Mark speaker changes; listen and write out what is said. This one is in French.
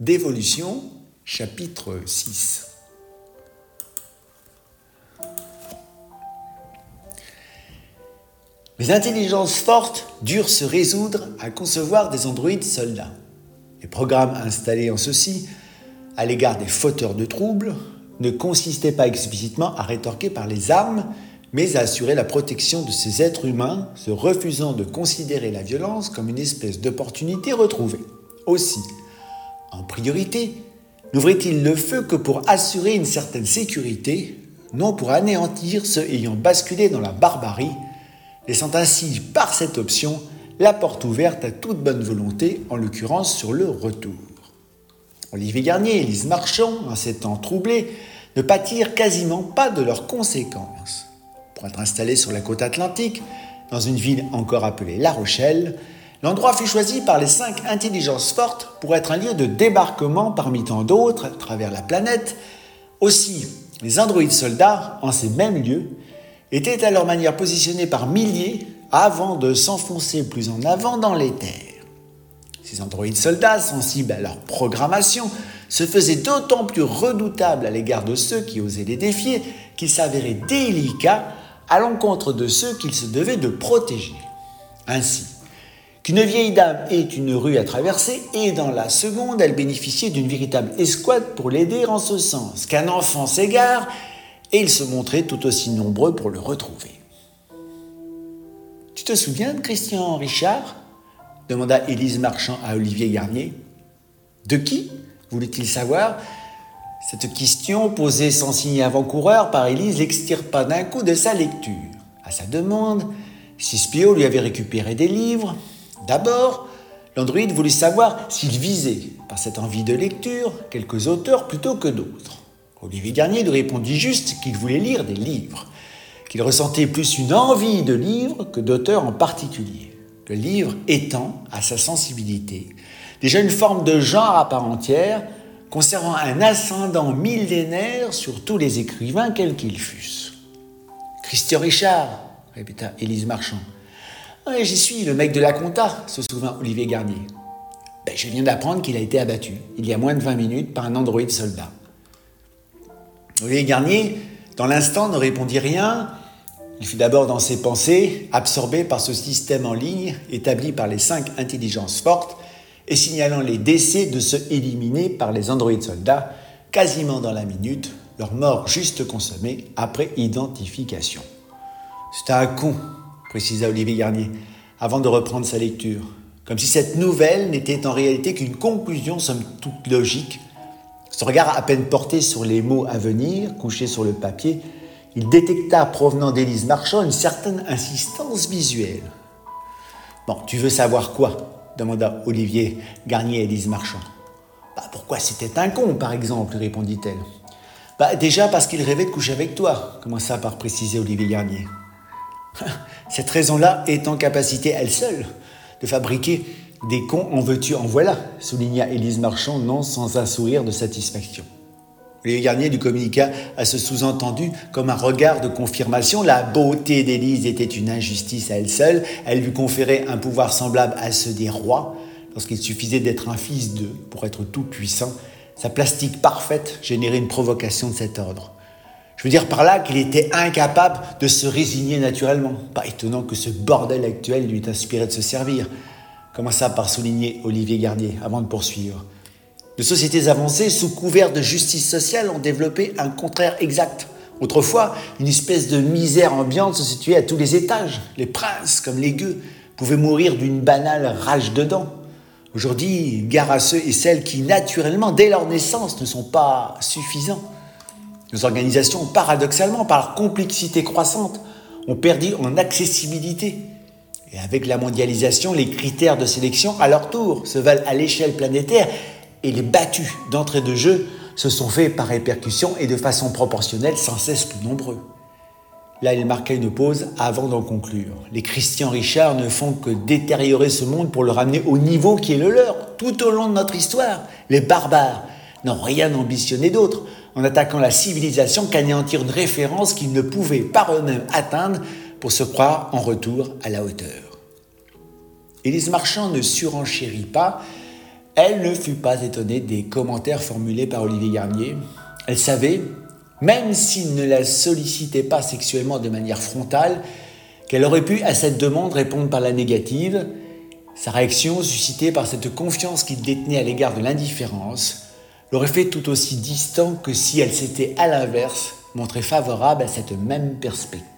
Speaker 1: Dévolution, chapitre 6. Les intelligences fortes durent se résoudre à concevoir des androïdes soldats. Les programmes installés en ceux-ci, à l'égard des fauteurs de troubles, ne consistaient pas explicitement à rétorquer par les armes, mais à assurer la protection de ces êtres humains, se refusant de considérer la violence comme une espèce d'opportunité retrouvée. Aussi, en priorité, n'ouvrait-il le feu que pour assurer une certaine sécurité, non pour anéantir ceux ayant basculé dans la barbarie, laissant ainsi, par cette option, la porte ouverte à toute bonne volonté, en l'occurrence sur le retour. Olivier Garnier et Lise Marchand, en ces temps troublés, ne pâtirent quasiment pas de leurs conséquences. Pour être installés sur la côte atlantique, dans une ville encore appelée La Rochelle, l'endroit fut choisi par les 5 intelligences fortes pour être un lieu de débarquement parmi tant d'autres à travers la planète. Aussi, les androïdes soldats, en ces mêmes lieux, étaient à leur manière positionnés par milliers avant de s'enfoncer plus en avant dans les terres. Ces androïdes soldats, sensibles à leur programmation, se faisaient d'autant plus redoutables à l'égard de ceux qui osaient les défier qu'ils s'avéraient délicats à l'encontre de ceux qu'ils se devaient de protéger. Ainsi, qu'une vieille dame ait une rue à traverser et dans la seconde, elle bénéficiait d'une véritable escouade pour l'aider en ce sens, qu'un enfant s'égare et ils se montraient tout aussi nombreux pour le retrouver. « Tu te souviens de Christian Richard ?» demanda Élise Marchand à Olivier Garnier. « De qui ?» voulait-il savoir. Cette question, posée sans signe avant-coureur par Élise, l'extirpa d'un coup de sa lecture. À sa demande, Cispio lui avait récupéré des livres. D'abord, l'androïde voulut savoir s'il visait, par cette envie de lecture, quelques auteurs plutôt que d'autres. Olivier Garnier lui répondit juste qu'il voulait lire des livres, qu'il ressentait plus une envie de livres que d'auteurs en particulier. Le livre étant, à sa sensibilité, déjà une forme de genre à part entière, conservant un ascendant millénaire sur tous les écrivains, quels qu'ils fussent. « Christian Richard » répéta Élise Marchand. « J'y suis, le mec de la compta » se souvint Olivier Garnier. « Je viens d'apprendre qu'il a été abattu, il y a moins de 20 minutes, par un androïde soldat. » Olivier Garnier, dans l'instant, ne répondit rien. Il fut d'abord dans ses pensées, absorbé par ce système en ligne établi par les 5 intelligences fortes et signalant les décès de ceux éliminés par les androïdes soldats, quasiment dans la minute, leur mort juste consommée après identification. « C'est un con », précisa Olivier Garnier, avant de reprendre sa lecture, comme si cette nouvelle n'était en réalité qu'une conclusion somme toute logique. Son regard à peine porté sur les mots à venir, couchés sur le papier, il détecta, provenant d'Élise Marchand, une certaine insistance visuelle. « Bon, tu veux savoir quoi ?» demanda Olivier Garnier à Élise Marchand. « Pourquoi c'était un con, par exemple ?» répondit-elle. « Déjà parce qu'il rêvait de coucher avec toi », commença par préciser Olivier Garnier. « Cette raison-là est en capacité, elle seule, de fabriquer des cons en veux-tu, en voilà », souligna Élise Marchand, non sans un sourire de satisfaction. Olivier Garnier lui communiqua à ce sous-entendu comme un regard de confirmation. La beauté d'Élise était une injustice à elle seule. Elle lui conférait un pouvoir semblable à ceux des rois, lorsqu'il suffisait d'être un fils d'eux pour être tout-puissant. Sa plastique parfaite générait une provocation de cet ordre. Je veux dire par là qu'il était incapable de se résigner naturellement. Pas étonnant que ce bordel actuel lui ait inspiré de se servir. Commença par souligner Olivier Garnier avant de poursuivre. Les sociétés avancées, sous couvert de justice sociale, ont développé un contraire exact. Autrefois, une espèce de misère ambiante se situait à tous les étages. Les princes, comme les gueux, pouvaient mourir d'une banale rage de dents. Aujourd'hui, gare à ceux et celles qui, naturellement, dès leur naissance, ne sont pas suffisants. Nos organisations, paradoxalement, par leur complexité croissante, ont perdu en accessibilité. Et avec la mondialisation, les critères de sélection, à leur tour, se valent à l'échelle planétaire et les battus d'entrée de jeu se sont faits par répercussion et de façon proportionnelle sans cesse plus nombreux. Là, il marqua une pause avant d'en conclure. Les Christian Richard ne font que détériorer ce monde pour le ramener au niveau qui est le leur. Tout au long de notre histoire, les barbares n'ont rien ambitionné d'autre en attaquant la civilisation qu'anéantir une référence qu'ils ne pouvaient par eux-mêmes atteindre pour se croire en retour à la hauteur. Élise Marchand ne surenchérit pas, Elle ne fut pas étonnée des commentaires formulés par Olivier Garnier. Elle savait, même s'il ne la sollicitait pas sexuellement de manière frontale, qu'elle aurait pu à cette demande répondre par la négative. Sa réaction, suscitée par cette confiance qu'il détenait à l'égard de l'indifférence, l'aurait fait tout aussi distant que si elle s'était à l'inverse montrée favorable à cette même perspective.